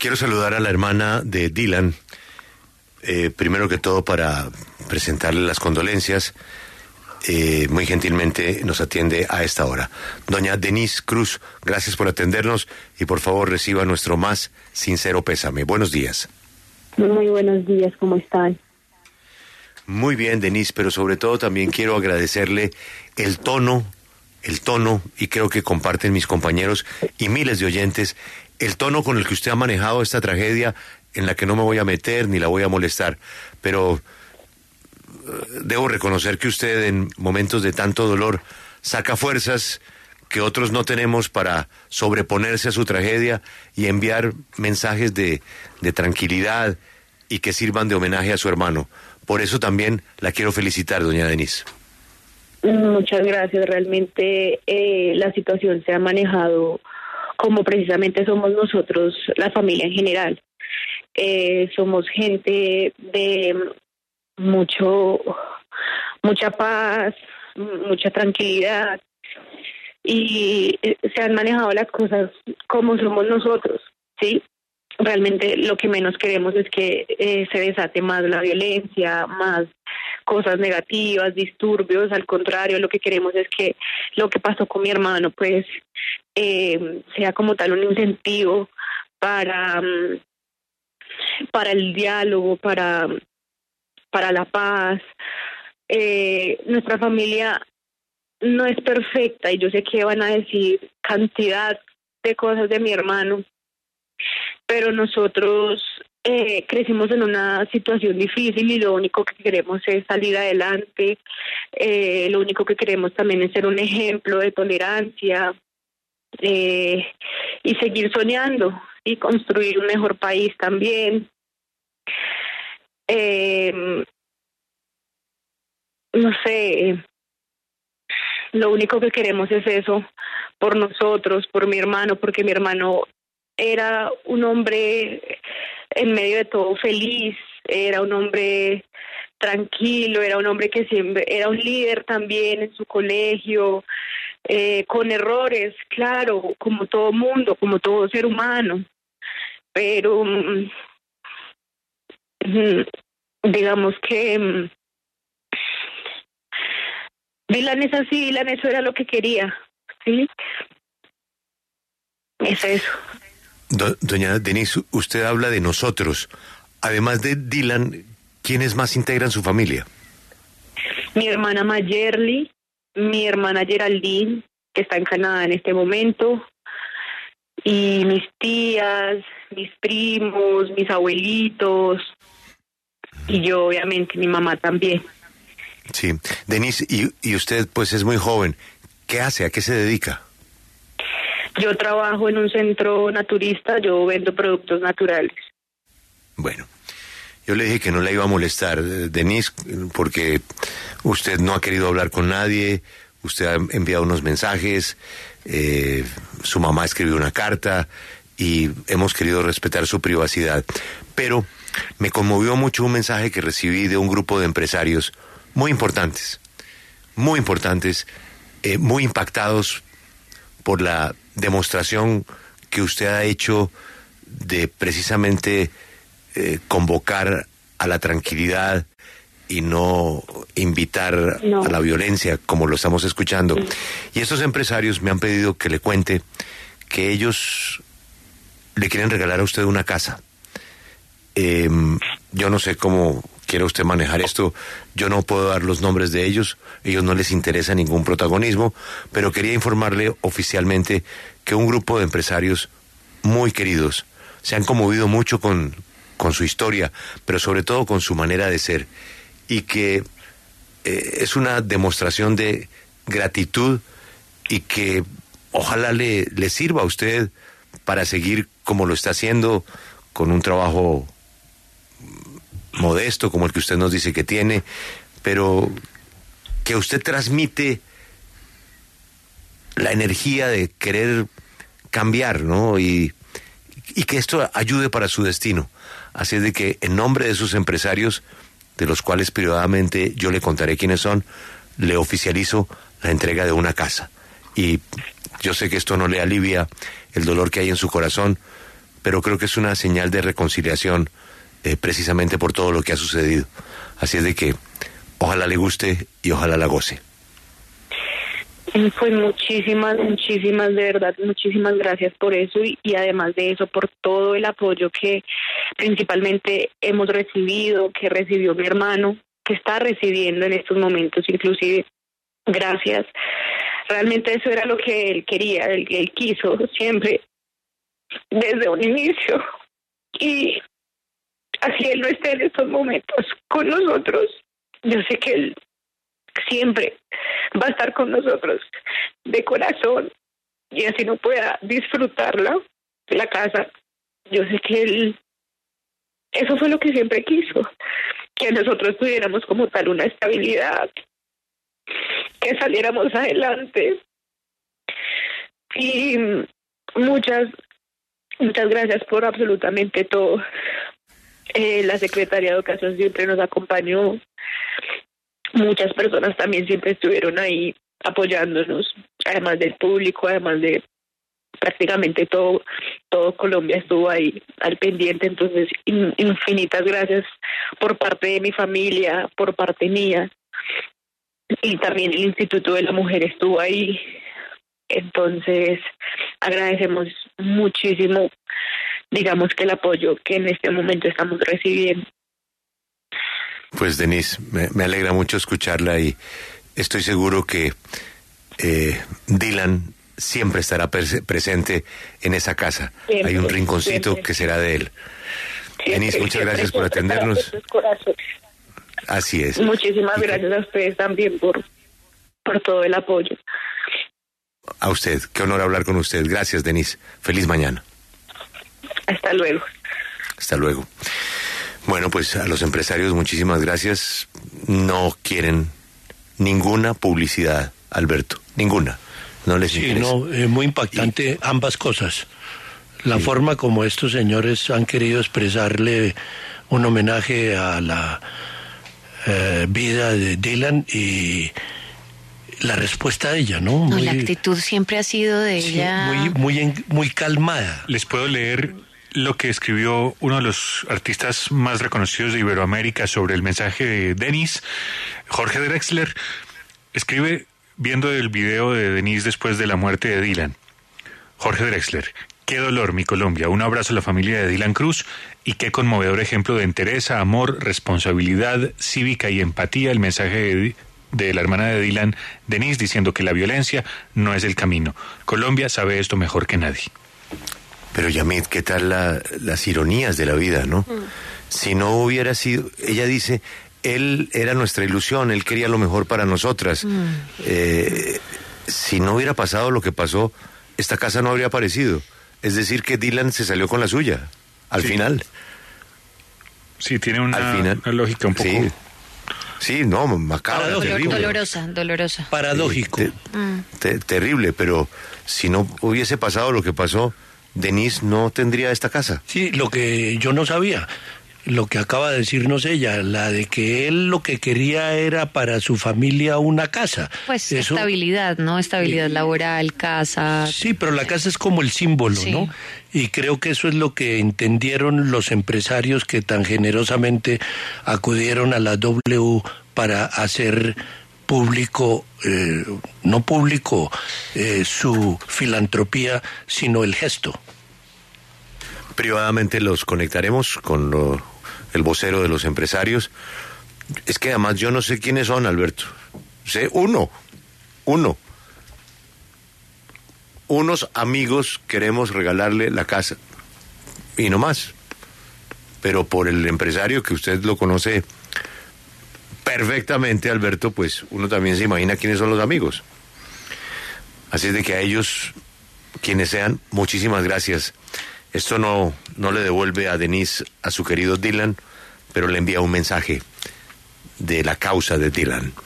Quiero saludar a la hermana de Dylan, primero que todo para presentarle las condolencias. Muy gentilmente nos atiende a esta hora. Doña Denise Cruz, gracias por atendernos y por favor reciba nuestro más sincero pésame. Buenos días. Muy buenos días, ¿cómo están? Muy bien, Denise, pero sobre todo también quiero agradecerle el tono, y creo que comparten mis compañeros y miles de oyentes, el tono con el que usted ha manejado esta tragedia en la que no me voy a meter ni la voy a molestar, pero debo reconocer que usted en momentos de tanto dolor saca fuerzas que otros no tenemos para sobreponerse a su tragedia y enviar mensajes de tranquilidad y que sirvan de homenaje a su hermano. Por eso también la quiero felicitar, doña Denise. Muchas gracias. Realmente la situación se ha manejado como precisamente somos nosotros, la familia en general. Somos gente de mucha paz, mucha tranquilidad, y se han manejado las cosas como somos nosotros, ¿sí? Realmente lo que menos queremos es que se desate más la violencia, más cosas negativas, disturbios. Al contrario, lo que queremos es que lo que pasó con mi hermano pues sea como tal un incentivo para el diálogo, para la paz. Nuestra familia no es perfecta y yo sé que van a decir cantidad de cosas de mi hermano, pero nosotros crecimos en una situación difícil y lo único que queremos es salir adelante. Lo único que queremos también es ser un ejemplo de tolerancia y seguir soñando y construir un mejor país también. No sé, lo único que queremos es eso, por nosotros, por mi hermano, porque mi hermano era un hombre en medio de todo feliz, era un hombre tranquilo, era un hombre que siempre era un líder también en su colegio, con errores, claro, como todo mundo, como todo ser humano, pero digamos que Dylan es así, Dylan eso era lo que quería, ¿sí? Es eso. Doña Denise, usted habla de nosotros. Además de Dylan, ¿quiénes más integran su familia? Mi hermana Mayerly, mi hermana Geraldine, que está en Canadá en este momento, y mis tías, mis primos, mis abuelitos, y yo obviamente, mi mamá también. Sí, Denise, y usted pues es muy joven. ¿Qué hace? ¿A qué se dedica? Yo trabajo en un centro naturista, yo vendo productos naturales. Bueno, yo le dije que no la iba a molestar, Denise, porque usted no ha querido hablar con nadie, usted ha enviado unos mensajes, su mamá escribió una carta y hemos querido respetar su privacidad. Pero me conmovió mucho un mensaje que recibí de un grupo de empresarios muy importantes, muy impactados por la demostración que usted ha hecho de precisamente convocar a la tranquilidad y no invitar a la violencia como lo estamos escuchando. Y estos empresarios me han pedido que le cuente que ellos le quieren regalar a usted una casa. Yo no sé cómo quiere usted manejar esto, yo no puedo dar los nombres de ellos no les interesa ningún protagonismo, pero quería informarle oficialmente que un grupo de empresarios muy queridos se han conmovido mucho con su historia, pero sobre todo con su manera de ser, y que es una demostración de gratitud y que ojalá le sirva a usted para seguir como lo está haciendo, con un trabajo modesto como el que usted nos dice que tiene, pero que usted transmite la energía de querer cambiar, ¿no? Y que esto ayude para su destino. Así es de que en nombre de sus empresarios, de los cuales privadamente yo le contaré quiénes son, le oficializo la entrega de una casa. Y yo sé que esto no le alivia el dolor que hay en su corazón, pero creo que es una señal de reconciliación precisamente por todo lo que ha sucedido. Así es de que ojalá le guste y ojalá la goce. Pues muchísimas, de verdad, muchísimas gracias por eso y además de eso por todo el apoyo que principalmente hemos recibido, que recibió mi hermano, que está recibiendo en estos momentos inclusive. Gracias. Realmente eso era lo que él quería, él quiso siempre desde un inicio. Y así él no esté en estos momentos con nosotros, yo sé que él siempre va a estar con nosotros de corazón y así no pueda disfrutarla, la casa. Yo sé que él, eso fue lo que siempre quiso, que nosotros tuviéramos como tal una estabilidad, que saliéramos adelante. Y muchas gracias por absolutamente todo. La Secretaría de Educación siempre nos acompañó. Muchas personas también siempre estuvieron ahí apoyándonos, además del público, además de prácticamente todo Colombia estuvo ahí al pendiente. Entonces, infinitas gracias por parte de mi familia, por parte mía. Y también el Instituto de la Mujer estuvo ahí. Entonces, agradecemos muchísimo, digamos, que el apoyo que en este momento estamos recibiendo. Pues Denise, me alegra mucho escucharla y estoy seguro que Dylan siempre estará presente en esa casa. Siempre, hay un rinconcito siempre que será de él. Siempre, Denise, muchas gracias por atendernos. Así es. Muchísimas gracias a ustedes también por todo el apoyo. A usted, qué honor hablar con usted. Gracias, Denise. Feliz mañana. Hasta luego. Hasta luego. Bueno, pues a los empresarios muchísimas gracias. No quieren ninguna publicidad, Alberto, ninguna. No les interesa. Sí, no, es muy impactante ambas cosas. La forma como estos señores han querido expresarle un homenaje a la vida de Dylan y la respuesta de ella, ¿no? No, la actitud siempre ha sido de ella muy calmada. Les puedo leer lo que escribió uno de los artistas más reconocidos de Iberoamérica sobre el mensaje de Denise. Jorge Drexler escribe viendo el video de Denise después de la muerte de Dylan. Jorge Drexler: qué dolor, mi Colombia. Un abrazo a la familia de Dylan Cruz y qué conmovedor ejemplo de entereza, amor, responsabilidad cívica y empatía. El mensaje de la hermana de Dylan, Denise, diciendo que la violencia no es el camino. Colombia sabe esto mejor que nadie. Pero Yamit, ¿qué tal las ironías de la vida, no? Si no hubiera sido, ella dice, él era nuestra ilusión, él quería lo mejor para nosotras. Si no hubiera pasado lo que pasó, esta casa no habría aparecido. Es decir, que Dylan se salió con la suya, al final. Sí, tiene una lógica un poco... Sí, no, macabra, terrible. Dolorosa. Paradójico. Terrible, pero si no hubiese pasado lo que pasó, Denise no tendría esta casa. Sí, lo que yo no sabía, lo que acaba de decirnos ella, la de que él lo que quería era para su familia una casa. Pues eso, estabilidad, ¿no? Estabilidad laboral, casa. Sí, pero la casa es como el símbolo, sí, ¿no? Y creo que eso es lo que entendieron los empresarios que tan generosamente acudieron a la W para hacer público, no público su filantropía, sino el gesto. Privadamente los conectaremos con el vocero de los empresarios. Es que además yo no sé quiénes son, Alberto. Sé uno. Unos amigos queremos regalarle la casa. Y no más. Pero por el empresario, que usted lo conoce perfectamente, Alberto, pues uno también se imagina quiénes son los amigos. Así es de que a ellos, quienes sean, muchísimas gracias. Esto no le devuelve a Denise a su querido Dylan, pero le envía un mensaje de la causa de Dylan.